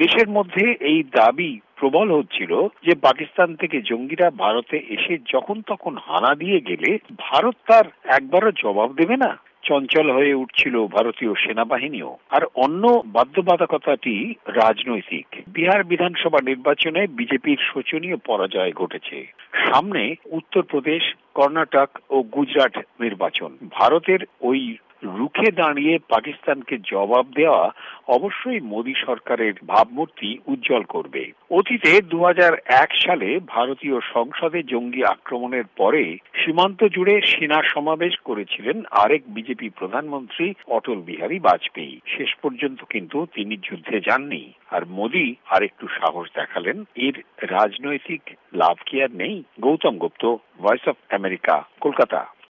দেশের মধ্যে এই দাবি প্রবল হচ্ছিল যে পাকিস্তান থেকে জঙ্গিরা ভারতে এসে যখন তখন হানা দিয়ে গেলে ভারত তার একবারও জবাব দেবে না। চঞ্চল হয়ে উঠছিল ভারতীয় সেনাবাহিনীও। আর অন্য বাধ্যবাধকতাটি রাজনৈতিক। বিহার বিধানসভা নির্বাচনে বিজেপির শোচনীয় পরাজয় ঘটেছে। সামনে উত্তরপ্রদেশ, কর্ণাটক ও গুজরাট নির্বাচন। ভারতের ওই রুখে দাঁড়িয়ে পাকিস্তানকে জবাব দেওয়া অবশ্যই মোদী সরকারের ভাবমূর্তি উজ্জ্বল করবে। অতীতে 2001 সালে ভারতীয় সংসদে জঙ্গি আক্রমণের পরে সীমান্ত জুড়ে সেনা সমাবেশ করেছিলেন আরেক বিজেপি প্রধানমন্ত্রী অটল বিহারী বাজপেয়ী। শেষ পর্যন্ত কিন্তু তিনি যুদ্ধে যাননি। আর মোদী আরেকটু সাহস দেখালেন। এর রাজনৈতিক লাভ কি আর নেই? Gautam Gupta, voice of America, Kolkata.